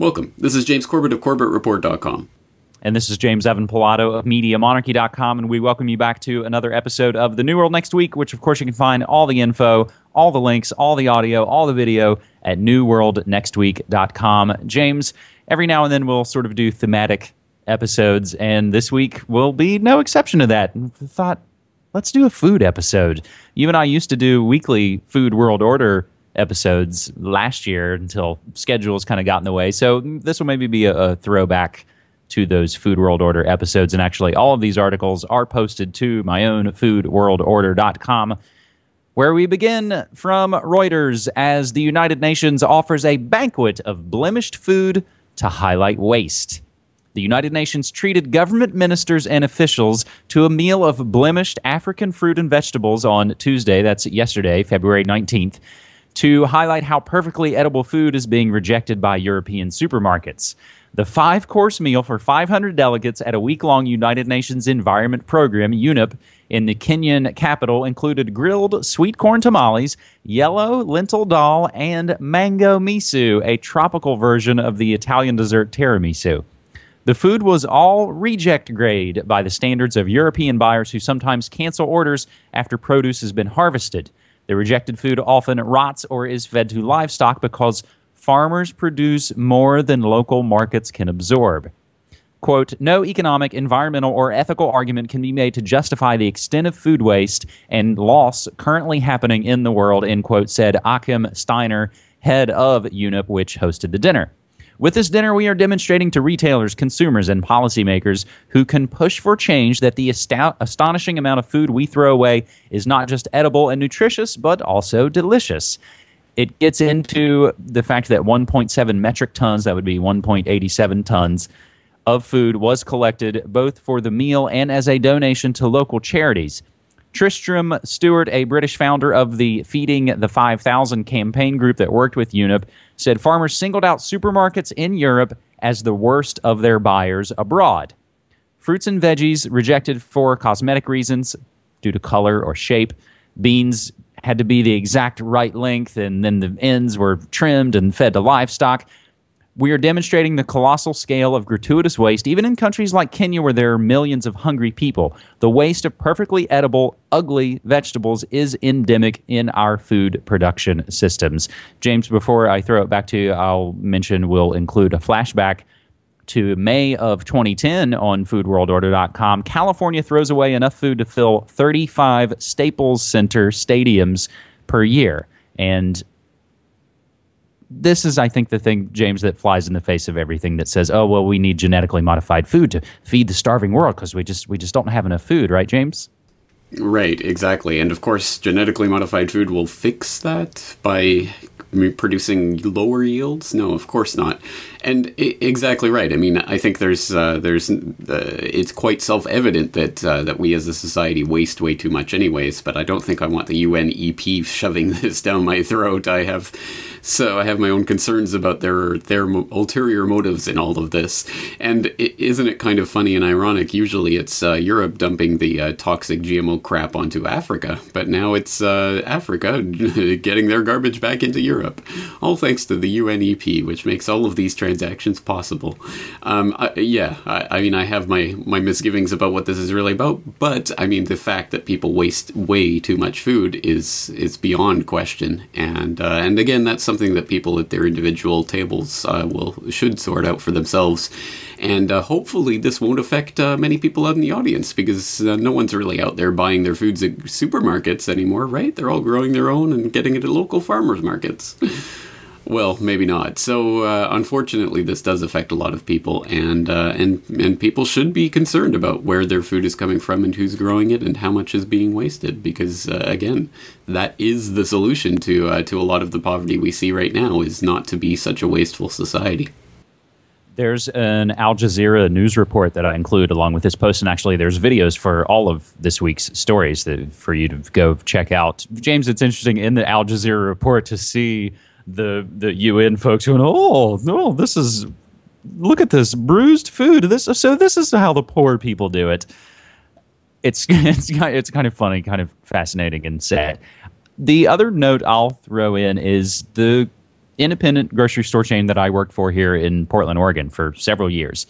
Welcome. This is James Corbett of CorbettReport.com. And this is James Evan Pilato of MediaMonarchy.com, and we welcome you back to another episode of The New World Next Week, which, of course, you can find all the info, all the links, all the audio, all the video at NewWorldNextWeek.com. James, every now and then we'll sort of do thematic episodes, and this week will be no exception to that. And I thought, let's do a food episode. You and I used to do weekly Food World Order episodes last year until schedules kind of got in the way, so this will maybe be a throwback to those Food World Order episodes. And actually, all of these articles are posted to my own foodworldorder.com, where we begin from Reuters as the United Nations offers a banquet of blemished food to highlight waste. The United Nations treated government ministers and officials to a meal of blemished African fruit and vegetables on Tuesday, that's yesterday, February 19th, to highlight how perfectly edible food is being rejected by European supermarkets. The 5-course meal for 500 delegates at a week-long United Nations Environment Program, UNEP, in the Kenyan capital included grilled sweet corn tamales, yellow lentil dal, and mango miso, a tropical version of the Italian dessert tiramisu. The food was all reject grade by the standards of European buyers who sometimes cancel orders after produce has been harvested. The rejected food often rots or is fed to livestock because farmers produce more than local markets can absorb. Quote, no economic, environmental, or ethical argument can be made to justify the extent of food waste and loss currently happening in the world, end quote, said Achim Steiner, head of UNEP, which hosted the dinner. With this dinner, we are demonstrating to retailers, consumers, and policymakers who can push for change that the astonishing amount of food we throw away is not just edible and nutritious, but also delicious. It gets into the fact that 1.7 metric tons, that would be 1.87 tons, of food was collected both for the meal and as a donation to local charities. Tristram Stewart, a British founder of the Feeding the 5,000 campaign group that worked with UNEP, said farmers singled out supermarkets in Europe as the worst of their buyers abroad. Fruits and veggies rejected for cosmetic reasons due to color or shape. Beans had to be the exact right length, and then the ends were trimmed and fed to livestock. We are demonstrating the colossal scale of gratuitous waste, even in countries like Kenya where there are millions of hungry people. The waste of perfectly edible, ugly vegetables is endemic in our food production systems. James, before I throw it back to you, I'll mention we'll include a flashback to May of 2010 on foodworldorder.com. California throws away enough food to fill 35 Staples Center stadiums per year. And this is, I think, the thing, James, that flies in the face of everything that says, oh, well, we need genetically modified food to feed the starving world because we just don't have enough food, right, James? Right, exactly. And of course, genetically modified food will fix that by producing lower yields? No, of course not. And exactly right. I mean, I think it's quite self-evident that we as a society waste way too much anyways, but I don't think I want the UNEP shoving this down my throat. I have my own concerns about their ulterior motives in all of this. And isn't it kind of funny and ironic? Usually it's Europe dumping the toxic GMO crap onto Africa, but now it's Africa getting their garbage back into Europe. All thanks to the UNEP, which makes all of these transactions possible. I mean, I have my misgivings about what this is really about, but I mean, the fact that people waste way too much food is beyond question. And again, that's something that people at their individual tables should sort out for themselves. And hopefully this won't affect many people out in the audience, because no one's really out there buying their foods at supermarkets anymore, right? They're all growing their own and getting it at local farmers markets. Well, maybe not. So, unfortunately, this does affect a lot of people, and people should be concerned about where their food is coming from and who's growing it and how much is being wasted, because, again, that is the solution to a lot of the poverty we see right now, is not to be such a wasteful society. There's an Al Jazeera news report that I include along with this post, and actually there's videos for all of this week's stories for you to go check out. James, it's interesting in the Al Jazeera report to see the UN folks going, oh, no, this is, look at this bruised food. This is how the poor people do it. It's kind of funny, kind of fascinating and sad. The other note I'll throw in is the independent grocery store chain that I worked for here in Portland, Oregon for several years.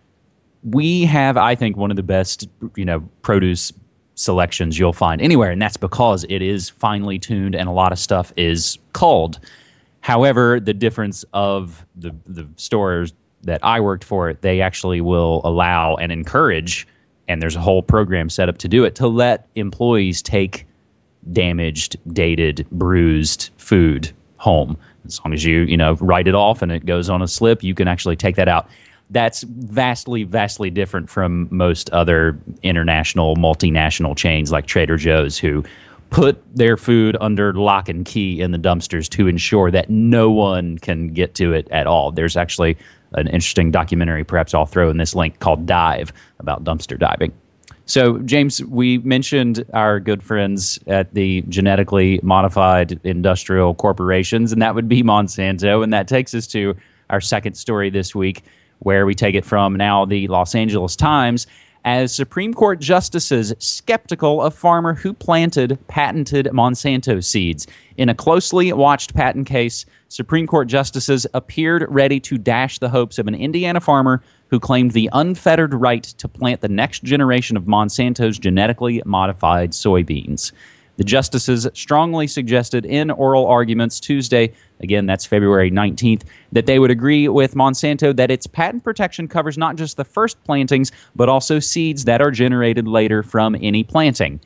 We have, I think, one of the best, produce selections you'll find anywhere, and that's because it is finely tuned and a lot of stuff is culled. However, the difference of the stores that I worked for, they actually will allow and encourage, and there's a whole program set up to do it, to let employees take damaged, dated, bruised food home. As long as you write it off and it goes on a slip, you can actually take that out. That's vastly, vastly different from most other international, multinational chains like Trader Joe's, who put their food under lock and key in the dumpsters to ensure that no one can get to it at all. There's actually an interesting documentary, perhaps I'll throw in this link, called Dive, about dumpster diving. So, James, we mentioned our good friends at the genetically modified industrial corporations, and that would be Monsanto. And that takes us to our second story this week, where we take it from now the Los Angeles Times. As Supreme Court justices skeptical of farmer who planted patented Monsanto seeds. In a closely watched patent case, Supreme Court justices appeared ready to dash the hopes of an Indiana farmer who claimed the unfettered right to plant the next generation of Monsanto's genetically modified soybeans. The justices strongly suggested in oral arguments Tuesday, again, that's February 19th, that they would agree with Monsanto that its patent protection covers not just the first plantings, but also seeds that are generated later from any planting.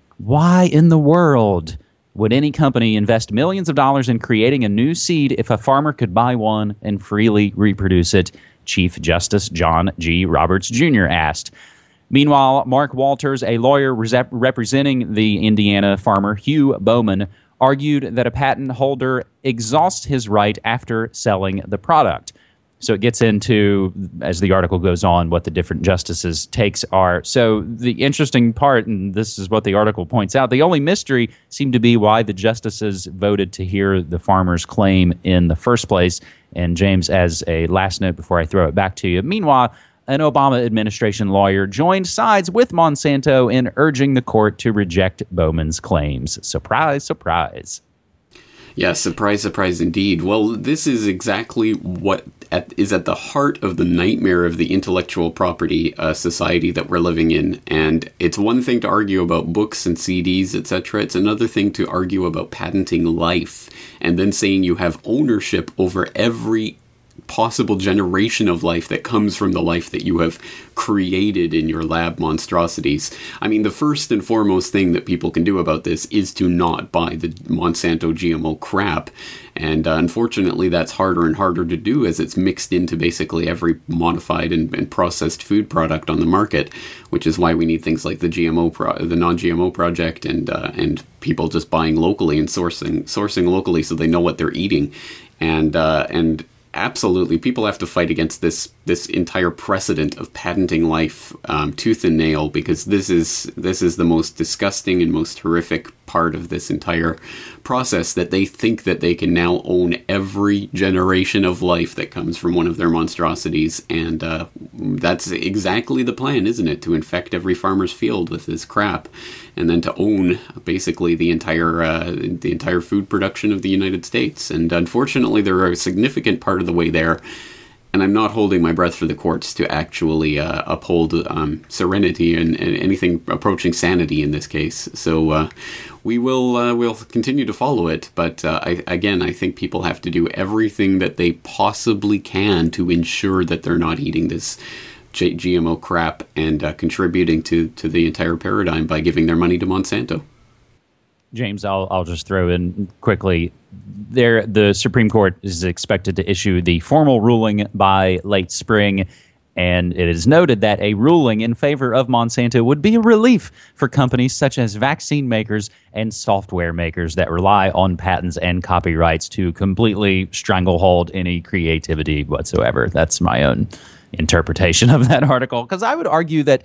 Why in the world would any company invest millions of dollars in creating a new seed if a farmer could buy one and freely reproduce it? Chief Justice John G. Roberts Jr. asked. Meanwhile, Mark Walters, a lawyer representing the Indiana farmer Hugh Bowman, argued that a patent holder exhausts his right after selling the product. So it gets into, as the article goes on, what the different justices' takes are. So the interesting part, and this is what the article points out, the only mystery seemed to be why the justices voted to hear the farmer's claim in the first place. And James, as a last note before I throw it back to you, meanwhile, an Obama administration lawyer joined sides with Monsanto in urging the court to reject Bowman's claims. Surprise, surprise. Yes, surprise, surprise indeed. Well, this is exactly what is at the heart of the nightmare of the intellectual property society that we're living in. And it's one thing to argue about books and CDs, etc. It's another thing to argue about patenting life and then saying you have ownership over every possible generation of life that comes from the life that you have created in your lab monstrosities. I mean, the first and foremost thing that people can do about this is to not buy the Monsanto GMO crap. And unfortunately, that's harder and harder to do as it's mixed into basically every modified and processed food product on the market, which is why we need things like the the non-GMO project and people just buying locally and sourcing locally so they know what they're eating. And absolutely, people have to fight against this entire precedent of patenting life tooth and nail, because this is the most disgusting and most horrific part of this entire process, that they think that they can now own every generation of life that comes from one of their monstrosities. And that's exactly the plan, isn't it? To infect every farmer's field with this crap, and then to own basically the entire food production of the United States. And unfortunately, they're a significant part of the way there. And I'm not holding my breath for the courts to actually uphold serenity and anything approaching sanity in this case. So we'll continue to follow it. But I think people have to do everything that they possibly can to ensure that they're not eating this GMO crap and contributing to the entire paradigm by giving their money to Monsanto. James, I'll just throw in quickly. The Supreme Court is expected to issue the formal ruling by late spring, and it is noted that a ruling in favor of Monsanto would be a relief for companies such as vaccine makers and software makers that rely on patents and copyrights to completely stranglehold any creativity whatsoever. That's my own interpretation of that article, because I would argue that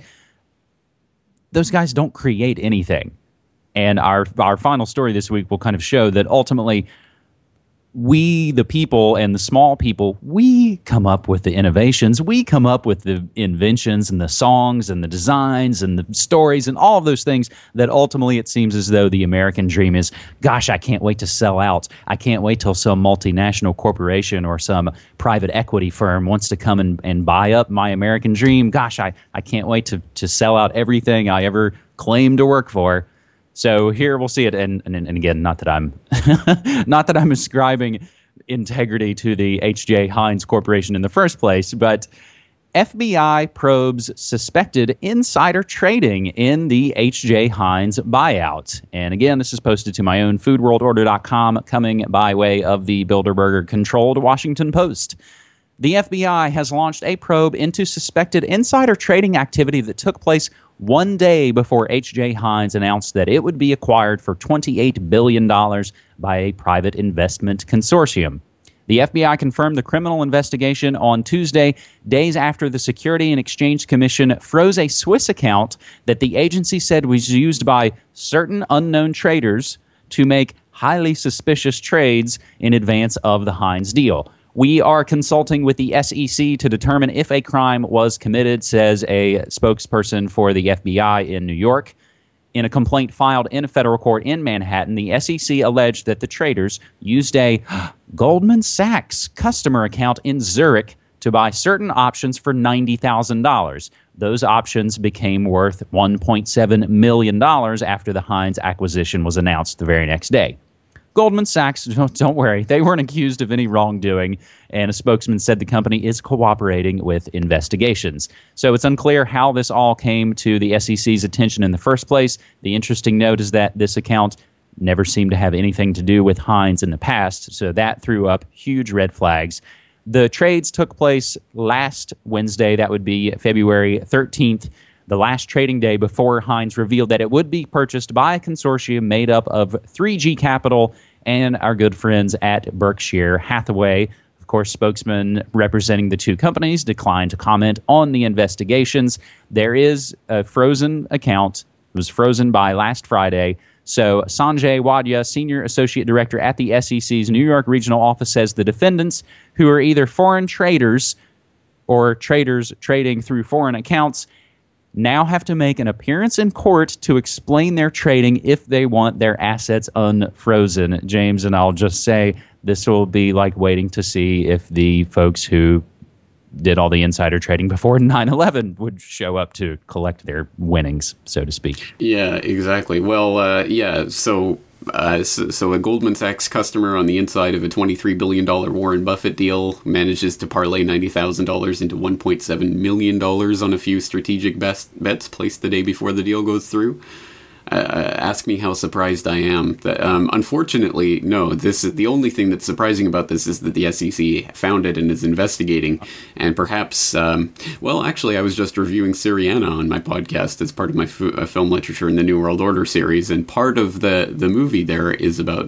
those guys don't create anything. And our final story this week will kind of show that ultimately we, the people and the small people, we come up with the innovations. We come up with the inventions and the songs and the designs and the stories and all of those things that ultimately it seems as though the American dream is, gosh, I can't wait to sell out. I can't wait till some multinational corporation or some private equity firm wants to come and buy up my American dream. Gosh, I can't wait to sell out everything I ever claimed to work for. So here we'll see it, and again, not that I'm ascribing integrity to the H.J. Heinz Corporation in the first place, but FBI probes suspected insider trading in the H.J. Heinz buyout. And again, this is posted to my own foodworldorder.com, coming by way of the Bilderberger-controlled Washington Post. The FBI has launched a probe into suspected insider trading activity that took place one day before H.J. Heinz announced that it would be acquired for $28 billion by a private investment consortium. The FBI confirmed the criminal investigation on Tuesday, days after the Security and Exchange Commission froze a Swiss account that the agency said was used by certain unknown traders to make highly suspicious trades in advance of the Heinz deal. We are consulting with the SEC to determine if a crime was committed, says a spokesperson for the FBI in New York. In a complaint filed in a federal court in Manhattan, the SEC alleged that the traders used a Goldman Sachs customer account in Zurich to buy certain options for $90,000. Those options became worth $1.7 million after the Heinz acquisition was announced the very next day. Goldman Sachs, don't worry, they weren't accused of any wrongdoing, and a spokesman said the company is cooperating with investigations. So it's unclear how this all came to the SEC's attention in the first place. The interesting note is that this account never seemed to have anything to do with Heinz in the past, so that threw up huge red flags. The trades took place last Wednesday, that would be February 13th, the last trading day before Heinz revealed that it would be purchased by a consortium made up of 3G Capital and our good friends at Berkshire Hathaway. Of course, spokesman representing the two companies declined to comment on the investigations. There is a frozen account. It was frozen by last Friday. So Sanjay Wadhya, Senior Associate Director at the SEC's New York Regional Office, says the defendants, who are either foreign traders or traders trading through foreign accounts, now have to make an appearance in court to explain their trading if they want their assets unfrozen. James, and I'll just say this will be like waiting to see if the folks who did all the insider trading before 9/11 would show up to collect their winnings, so to speak. Yeah, exactly. Well, so a Goldman Sachs customer on the inside of a $23 billion Warren Buffett deal manages to parlay $90,000 into $1.7 million on a few strategic bets placed the day before the deal goes through. Ask me how surprised I am. That, unfortunately, no. This is the only thing that's surprising about this is that the SEC found it and is investigating. And perhaps, actually, I was just reviewing Syriana on my podcast as part of my film literature in the New World Order series, and part of the movie there is about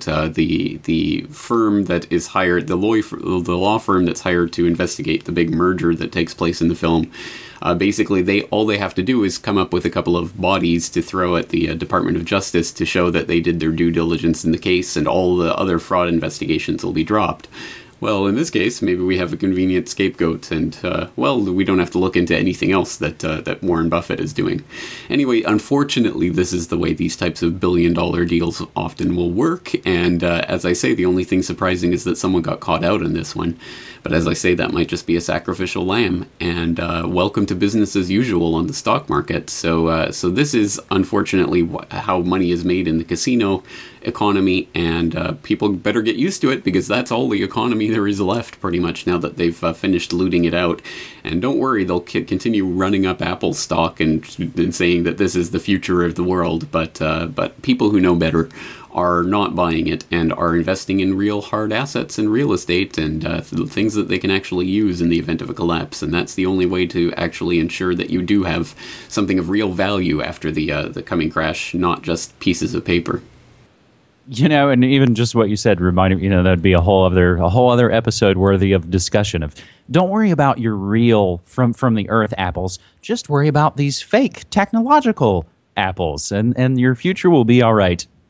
the firm that is hired, the law firm that's hired to investigate the big merger that takes place in the film. Basically, all they have to do is come up with a couple of bodies to throw at the Department of Justice to show that they did their due diligence in the case, and all the other fraud investigations will be dropped. Well, in this case, maybe we have a convenient scapegoat, and, we don't have to look into anything else that Warren Buffett is doing. Anyway, unfortunately, this is the way these types of billion-dollar deals often will work, and as I say, the only thing surprising is that someone got caught out in this one. But as I say, that might just be a sacrificial lamb, and welcome to business as usual on the stock market. So this is, unfortunately, how money is made in the casino economy, and people better get used to it, because that's all the economy there is left, pretty much, now that they've finished looting it out. And don't worry, they'll continue running up Apple stock and saying that this is the future of the world, but people who know better are not buying it and are investing in real hard assets and real estate and things that they can actually use in the event of a collapse. And that's the only way to actually ensure that you do have something of real value after the coming crash, not just pieces of paper. You know, and even just what you said reminded me, that'd be a whole other episode worthy of discussion of, don't worry about your real from the earth apples, just worry about these fake technological apples, and your future will be all right.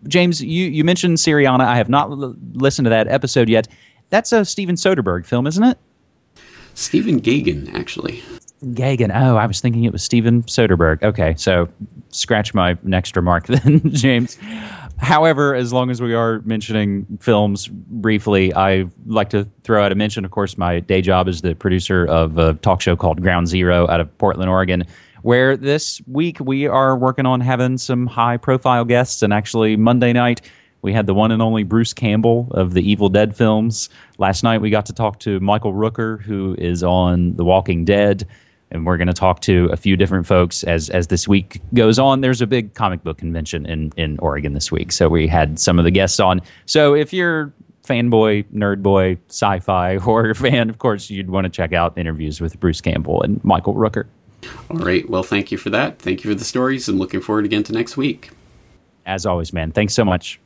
James, you mentioned Syriana. I have not listened to that episode yet. That's a Steven Soderbergh film, isn't it? Stephen Gaghan, actually. Gaghan. Oh, I was thinking it was Steven Soderbergh. Okay, so scratch my next remark then, James. However, as long as we are mentioning films briefly, I like to throw out a mention. Of course, my day job is the producer of a talk show called Ground Zero out of Portland, Oregon, where this week we are working on having some high-profile guests. And actually, Monday night, we had the one and only Bruce Campbell of the Evil Dead films. Last night, we got to talk to Michael Rooker, who is on The Walking Dead. And we're going to talk to a few different folks as this week goes on. There's a big comic book convention in Oregon this week. So we had some of the guests on. So if you're fanboy, nerd boy, sci-fi horror fan, of course, you'd want to check out interviews with Bruce Campbell and Michael Rooker. All right. Well, thank you for that. Thank you for the stories. I'm looking forward again to next week. As always, man. Thanks so much.